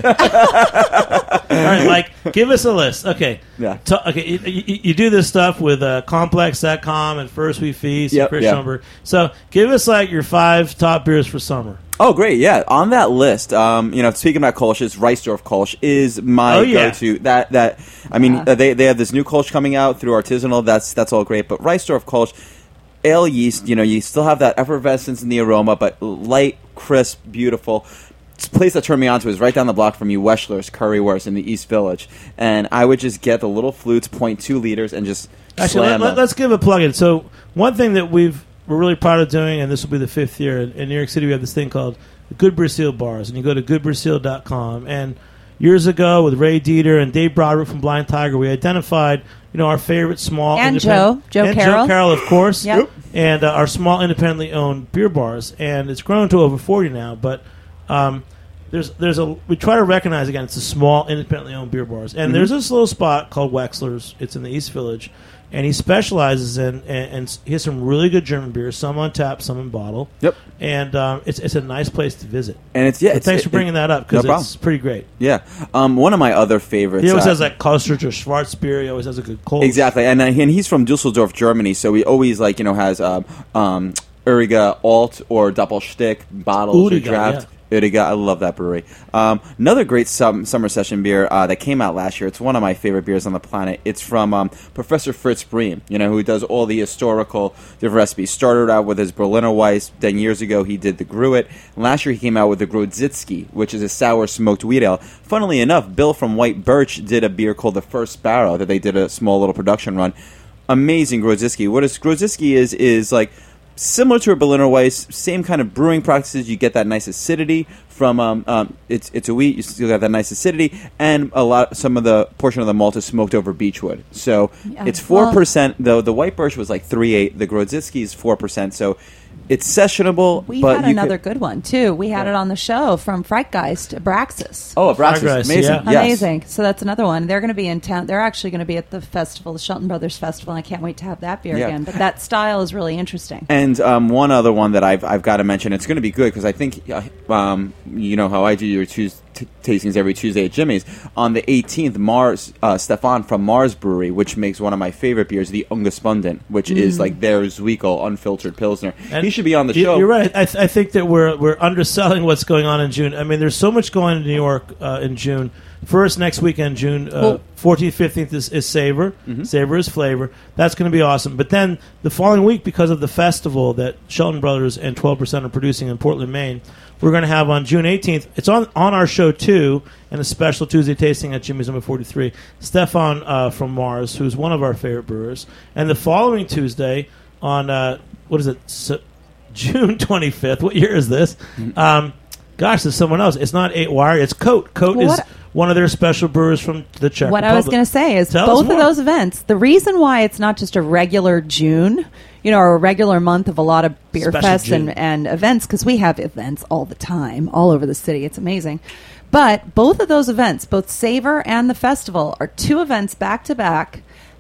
right, Mike, give us a list. Okay. Yeah. Okay. You do this stuff with Complex.com and First We Feast and Chris Schomburg. So give us your 5 top beers for summer. Oh, great! Yeah, on that list, speaking about Kolsch's, Reisdorf Kolsch is my go-to. They have this new Kolsch coming out through Artisanal. That's all great, but Reisdorf Kolsch, ale yeast, you still have that effervescence in the aroma, but light, crisp, beautiful. The place that turned me on to is right down the block from you, Weschler's Currywurst in the East Village, and I would just get the little flutes, 0.2 liters, and just slam them. Let's give a plug-in. So one thing that we're really proud of doing, and this will be the 5th year, in New York City we have this thing called the Good Brazil Bars, and you go to goodbrazil.com, and years ago with Ray Dieter and Dave Broderick from Blind Tiger, we identified our favorite small and Joe Carroll, of course, yep. And our small independently owned beer bars, and it's grown to over 40 now, but we try to recognize again it's a small independently owned beer bars, and there's this little spot called Wexler's. It's in the East Village, and he specializes in and he has some really good German beers, some on tap, some in bottle. Yep. And it's a nice place to visit. And thanks for bringing that up because it's pretty great. Yeah. One of my other favorites. He always has that Kostritz or Schwarzbier. He always has a good cold. Exactly, and he's from Dusseldorf, Germany, so he always has Uriga Alt or Doppelstick bottles or draft. Yeah. Uriga, I love that brewery. Another great summer session beer that came out last year. It's one of my favorite beers on the planet. It's from Professor Fritz Brehm, who does all the historical different recipes. Started out with his Berliner Weiss. Then years ago he did the Gruit. Last year he came out with the Grodzicki, which is a sour smoked wheat ale. Funnily enough, Bill from White Birch did a beer called the First Sparrow that they did a small little production run. Amazing Grodzicki. What Grodzicki is like similar to a Berliner Weiss, same kind of brewing practices. You get that nice acidity from it's a wheat. You still got that nice acidity, and some of the portion of the malt is smoked over beechwood. So it's 4%. Though the White Birch was 3.8. The Grodzicki is 4%. So it's sessionable. We had another good one too. We had it on the show from Frightgeist, Abraxas. Oh, Abraxas, amazing, yeah. Amazing. So that's another one. They're going to be in town. They're actually going to be at the festival, the Shelton Brothers Festival. And I can't wait to have that beer again. But that style is really interesting. And one other one that I've got to mention. It's going to be good because I think you know how I do your tastings every Tuesday at Jimmy's. On the 18th, Stefan from Mars Brewery, which makes one of my favorite beers, the Ungespundent, which is their Zwickel unfiltered Pilsner. And he should be on the show. You're right. I think that we're underselling what's going on in June. I mean, there's so much going on in New York in June. First, next weekend, June 14th, 15th is Savor. Savor is flavor. That's going to be awesome. But then the following week, because of the festival that Shelton Brothers and 12% are producing in Portland, Maine, we're going to have on June 18th. It's on our show, too, and a special Tuesday tasting at Jimmy's number 43. Stefan from Mars, who's one of our favorite brewers. And the following Tuesday on, June 25th. What year is this? Gosh, there's someone else. It's not 8 Wire. It's Coat. Coat is one of their special brewers from the Czech Republic. I was going to say is both of those events, the reason why it's not just a regular June, or a regular month of a lot of beer fests and events, because we have events all the time, all over the city. It's amazing. But both of those events, both Savor and the festival, are 2 events back-to-back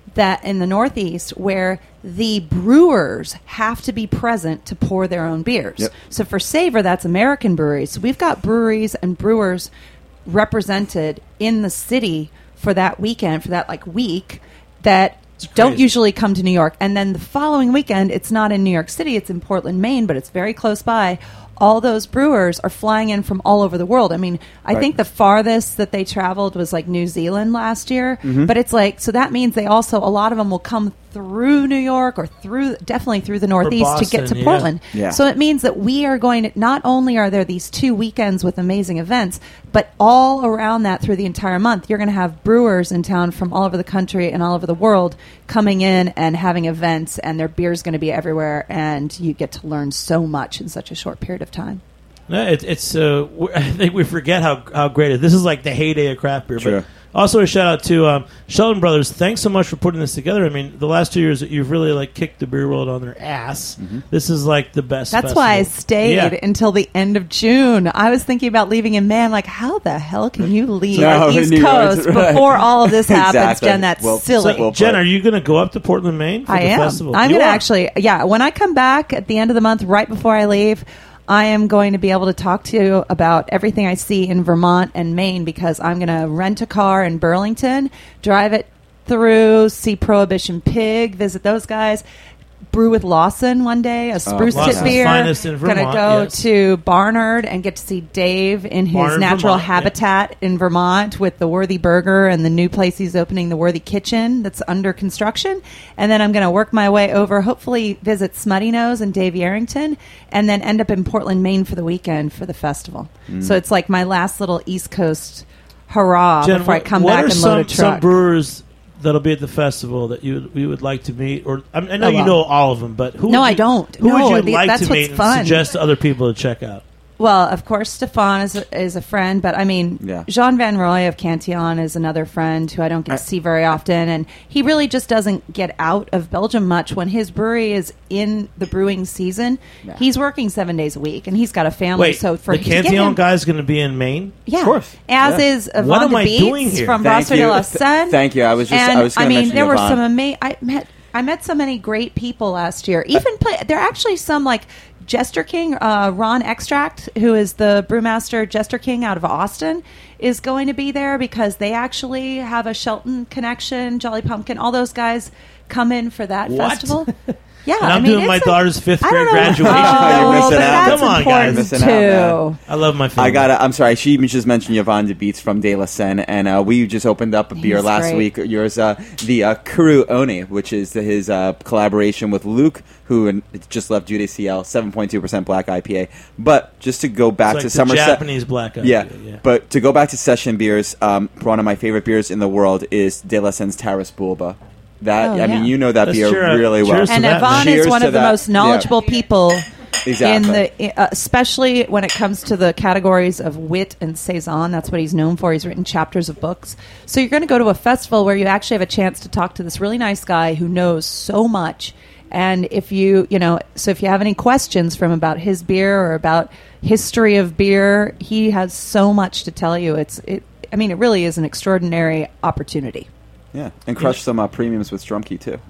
that in the Northeast where the brewers have to be present to pour their own beers. Yep. So for Savor, that's American breweries. So we've got breweries and brewers represented in the city for that weekend, for that like week, that don't usually come to New York. And then the following weekend, it's not in New York City, it's in Portland, Maine, but it's very close by. All those brewers are flying in from all over the world. I mean, I think the farthest that they traveled was like New Zealand last year. But it's like, so that means they also, a lot of them will come through New York or definitely through the Northeast Boston, to get to Portland. Yeah. So it means that we are going to, not only are there these 2 weekends with amazing events, but all around that through the entire month, you're going to have brewers in town from all over the country and all over the world coming in and having events, and their beer's going to be everywhere, and you get to learn so much in such a short period of time. No, it's. I think we forget how great it is. This is like the heyday of craft beer. Sure. But also a shout out to Sheldon Brothers. Thanks so much for putting this together. I mean, the last 2 years you've really like kicked the beer world on their ass. This is like the best. That's festival. why I stayed Yeah. until the end of June. I was thinking about leaving in May. I'm like, how the hell can you leave No, the East New York, Coast right. before all of this happens, Exactly. Jen? That's Well, silly. So, Jen, are you going to go up to Portland, Maine for I the am. festival? I'm You going to are? actually, when I come back at the end of the month, right before I leave, I am going to be able to talk to you about everything I see in Vermont and Maine, because I'm going to rent a car in Burlington, drive it through, see Prohibition Pig, visit those guys, brew with Lawson one day, a spruce tip Lawson's beer. finest in Gonna Vermont, go yes. to Barnard and get to see Dave in his Barnard, natural Vermont, yeah. habitat in Vermont with the Worthy Burger and the new place he's opening, the Worthy Kitchen, that's under construction. And then I'm going to work my way over, hopefully visit Smutty Nose and Dave Yarrington, and then end up in Portland, Maine for the weekend for the festival. So it's like my last little East Coast hurrah Jen, before I come what back are and load a some truck. brewers that'll be at the festival that you would like to meet? Or I know Oh, you well. know all of them, but who? No, would I you- don't. Who No, would you like that's to what's meet and fun. suggest to other people to check out? Well, of course, Stefan is a friend, but I mean, Yeah. Jean Van Roy of Cantillon is another friend who I don't get to see very often, and he really just doesn't get out of Belgium much. When his brewery is in the brewing season, he's working 7 days a week, and he's got a family. Wait, so for the to get Cantillon him- guy's going to be in Maine? yeah, Of course. as Yeah. is Yvonne What am de I Beets doing here? from Thank Brasserie de you. la Seine. Thank you. I was And, going to mention there were Yvonne. some amazing. I met so many great people last year. Even there are actually some like Jester King, Ron Extract, who is the brewmaster Jester King out of Austin, is going to be there because they actually have a Shelton connection. Jolly Pumpkin, all those guys come in for that What? festival. Yeah, And I'm doing my daughter's fifth I grade don't know. graduation. Oh, You're missing but out. that's Come on, guys. important Missing out, too. I love my family. I'm sorry. She just mentioned Yvonne de Beets from De La Seine, and we just opened up a beer He's last great. week. Yours, the Kuru Oni, which is his collaboration with Luke, who just left Jude ACL, 7.2% black IPA. But just to go back It's like to the Somerset, Japanese black IPA, yeah. yeah. But to go back to session beers, one of my favorite beers in the world is De La Seine's Taras Bulba. That Oh, I mean, yeah. you know that Let's beer cheer- really well. cheers to And that, Yvonne Cheers is one to of the that. most knowledgeable people Exactly. in the, especially when it comes to the categories of wit and saison. That's what he's known for. He's written chapters of books. So you're going to go to a festival where you actually have a chance to talk to this really nice guy who knows so much. And if you if you have any questions from about his beer or about history of beer, he has so much to tell you. It really is an extraordinary opportunity. Yeah, and crush some premiums with Strumke too.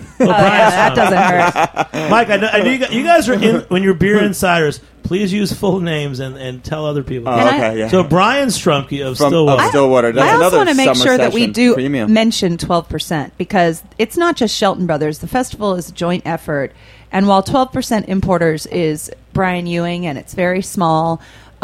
That doesn't hurt. Mike, I know you guys are in when you're beer insiders. Please use full names and tell other people. Oh, okay, yeah. So Brian Strumke of From Stillwater. Stillwater. That's I also another want to make summer sure that we session do premium. mention 12% because it's not just Shelton Brothers. The festival is a joint effort. And while 12% Importers is Brian Ewing and it's very small,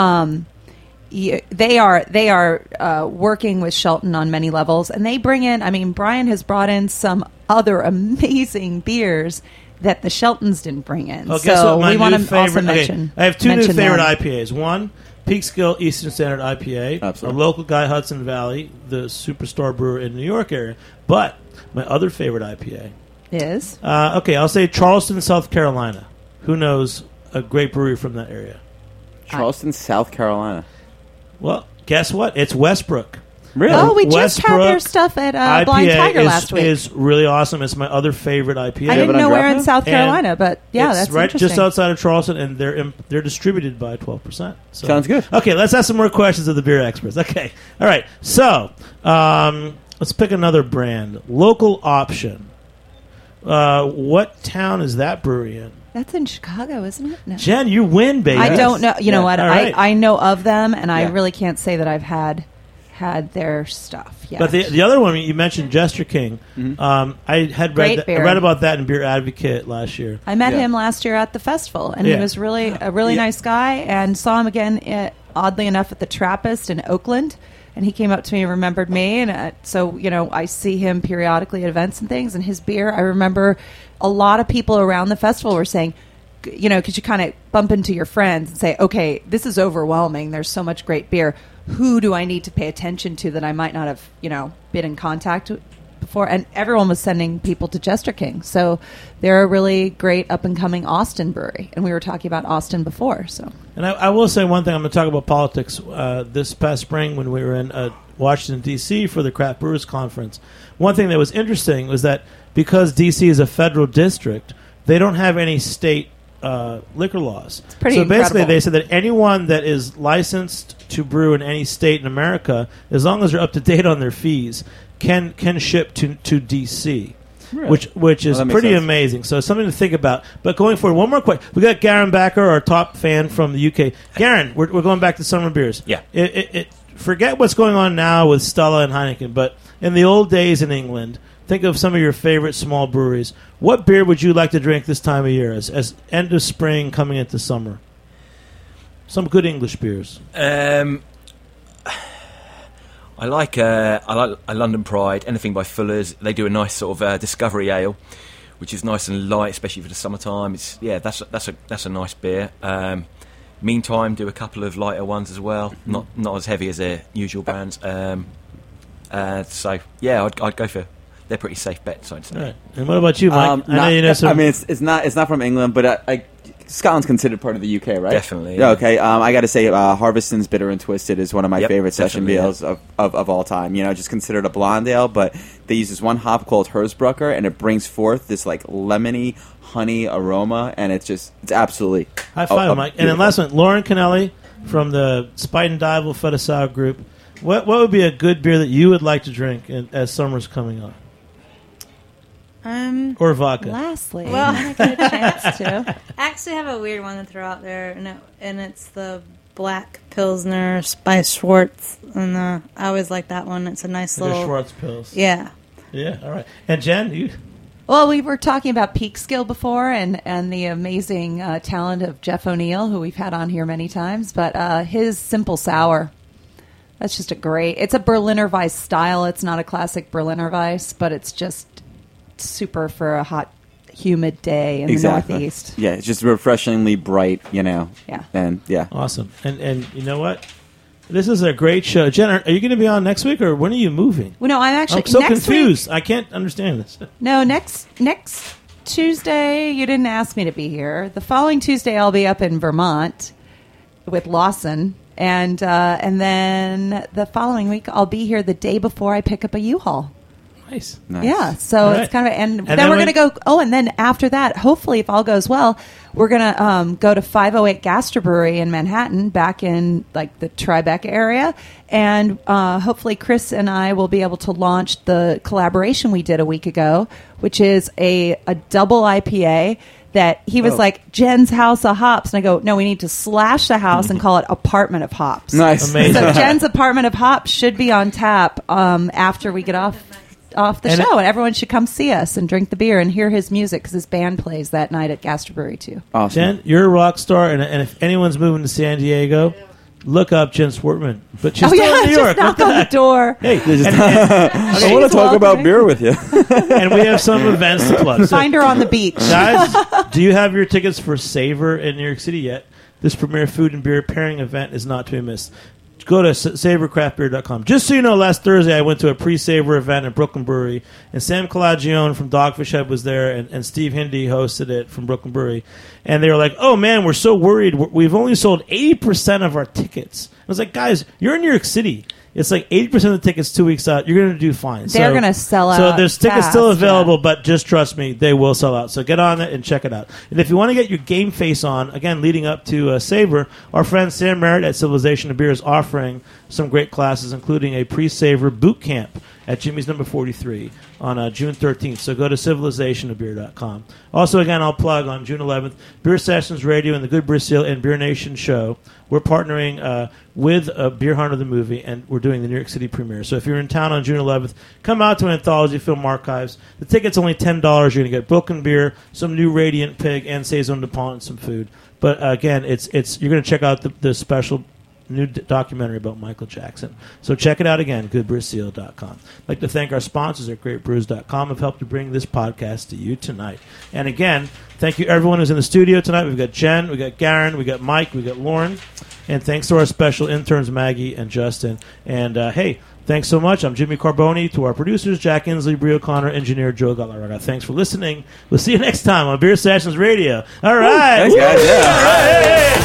they are working with Shelton on many levels. And they bring in, Brian has brought in some other amazing beers that the Sheltons didn't bring in. Oh, guess so what? My we want new to also favorite. mention. I have two new mention favorite them. IPAs. One, Peekskill Eastern Standard IPA, Absolutely. a local guy, Hudson Valley, the superstar brewer in the New York area. But my other favorite IPA Is? I'll say Charleston, South Carolina. Who knows a great brewery from that area? Charleston, South Carolina. Well, guess what? It's Westbrook. Really? Oh, we just had their Westbrook stuff at IPA Blind Tiger last week. is really awesome. It's my other favorite IPA. I have it didn't on know where draft in now? South And Carolina, but yeah, it's that's right interesting. just outside of Charleston, and they're distributed by 12%. So. Sounds good. Okay, let's ask some more questions of the beer experts. Okay, all right. So let's Let's pick another brand. Local Option. What town is that brewery in? That's in Chicago, isn't it? No. Jen, you win, baby. I don't know. You know what? All right. I know of them, and I Yeah. really can't say that I've had their stuff yet. But the other one, you mentioned Jester King. I had Great read, beer. read about that in Beer Advocate last year. I met Yeah. him last year at the festival, and Yeah. he was really a really Yeah. nice guy. And saw him again, oddly enough, at the Trappist in Oakland. And he came up to me and remembered me. And so, I see him periodically at events and things. And his beer, I remember a lot of people around the festival were saying, because you kind of bump into your friends and say, okay, this is overwhelming. There's so much great beer. Who do I need to pay attention to that I might not have, been in contact with before? And everyone was sending people to Jester King. So they're a really great up-and-coming Austin brewery. And we were talking about Austin before. So And I will say one thing. I'm going to talk about politics. This past spring when we were in Washington, D.C. for the Craft Brewers Conference, one thing that was interesting was that because D.C. is a federal district, they don't have any state liquor laws. It's pretty so basically, incredible. they said that anyone that is licensed to brew in any state in America, as long as they're up to date on their fees, can ship to D.C. Which is that makes pretty sense. amazing. So something to think about. But going forward, one more question. We got Garen Backer, our top fan from the UK. Garen, we're going back to summer beers. Yeah. Forget what's going on now with Stella and Heineken, but in the old days in England, think of some of your favorite small breweries. What beer would you like to drink this time of year, as end of spring coming into summer? Some good English beers. I like a London Pride, anything by Fuller's. They do a nice sort of discovery ale, which is nice and light, especially for the summertime. That's a nice beer. Meantime, do a couple of lighter ones as well, not as heavy as their usual brands. So yeah, I'd go for. They're pretty safe bets, I'd say. All right. And what about you, Mike? I know you know some. I mean, it's not from England, but Scotland's considered part of the UK, right? Definitely, Yeah. yeah. Okay. I got to say, Harveston's Bitter and Twisted is one of my Yep, favorite session definitely, beers of all time. Just considered a blonde ale, but they use this one hop called Hersbrucker, and it brings forth this like lemony honey aroma, and it's absolutely High five, Mike. And then last one, Lauren Kennelly from the Spite and Dive Fedasau group. What would be a good beer that you would like to drink as summer's coming on? Or vodka? lastly, Well- I get a chance to. I actually have a weird one to throw out there, and it's the Black Pilsner by Schwartz. And I always like that one. It's a nice The little. Schwartz pills. Yeah. Yeah, all right. And Jen, you... Well, we were talking about Peak Skill before and the amazing talent of Jeff O'Neill, who we've had on here many times. But his Simple Sour, that's just it's a Berliner Weiss style. It's not a classic Berliner Weiss, but it's just super for a hot, humid day in the Northeast. Yeah, it's just refreshingly bright, Yeah. And yeah. Awesome. And you know what? This is a great show. Jen, are you going to be on next week, or when are you moving? Well, no, I'm so next confused. week- I can't understand this. No, next Tuesday, you didn't ask me to be here. The following Tuesday, I'll be up in Vermont with Lawson. And then the following week, I'll be here the day before I pick up a U-Haul. Nice. Yeah, so All right. it's kind of, and then then we're when- going to go. Oh, and then after that, hopefully, if all goes well, we're going to go to 508 Gastrobrewery in Manhattan, back in like the Tribeca area, and hopefully, Chris and I will be able to launch the collaboration we did a week ago, which is a double IPA. That he was like, Jen's House of Hops. And I go, no, we need to slash the house and call it Apartment of Hops. Nice. Amazing. So Jen's Apartment of Hops should be on tap after we get off the And show. And everyone should come see us and drink the beer and hear his music because his band plays that night at Gastrobrewery too. Awesome. Jen, you're a rock star, and if anyone's moving to San Diego, look up Jen Swartman. But she's still in New York. just knock What the on the heck? door. Hey, I want to talk about welcoming. beer with you. and we have some events to plug. So, Find her on the beach. guys, do you have your tickets for Savor in New York City yet? This premier food and beer pairing event is not to be missed. Go to savorcraftbeer.com. Just so you know, last Thursday I went to a pre-Savor event at Brooklyn Brewery, and Sam Calagione from Dogfish Head was there, and Steve Hindy hosted it from Brooklyn Brewery. And they were like, oh, man, we're so worried. We've only sold 80% of our tickets. I was like, guys, you're in New York City. It's like 80% of the tickets 2 weeks out. You're going to do fine. They're gonna sell So out there's tickets fast, still available, but just trust me, they will sell out. So get on it and check it out. And if you want to get your game face on, again, leading up to Savor, our friend Sam Merritt at Civilization of Beer is offering some great classes, including a pre-saver boot camp at Jimmy's number 43 on June 13th. So go to civilizationofbeer.com. Also, again, I'll plug on June 11th, Beer Sessions Radio and the Good Brazil and Beer Nation show. We're partnering with Beer Hunter the movie, and we're doing the New York City premiere. So if you're in town on June 11th, come out to Anthology Film Archives. The ticket's only $10. You're going to get Broken Beer, some new Radiant Pig, and Saison de Pont, and some food. But again, it's you're going to check out the special new documentary about Michael Jackson. So check it out again, goodbrewseal.com. I'd like to thank our sponsors at greatbrews.com who have helped to bring this podcast to you tonight. And again, thank you everyone who's in the studio tonight. We've got Jen, we've got Garen, we've got Mike, we've got Lauren. And thanks to our special interns, Maggie and Justin. And hey, thanks so much. I'm Jimmy Carboni. To our producers, Jack Inslee, Brie O'Connor, engineer Joe Galarraga. Thanks for listening. We'll see you next time on Beer Sessions Radio. All right. Thanks, guys. Yeah. All right.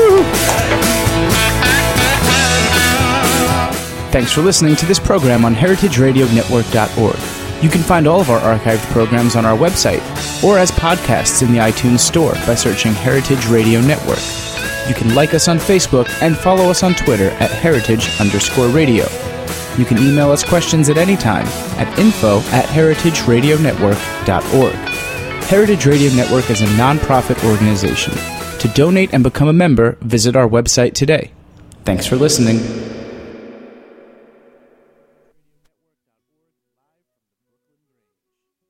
Thanks for listening to this program on heritageradionetwork.org. You can find all of our archived programs on our website or as podcasts in the iTunes Store by searching Heritage Radio Network. You can like us on Facebook and follow us on Twitter at heritage_radio. You can email us questions at any time at info@heritageradionetwork.org. Heritage Radio Network is a non-profit organization. To donate and become a member, visit our website today. Thanks for listening.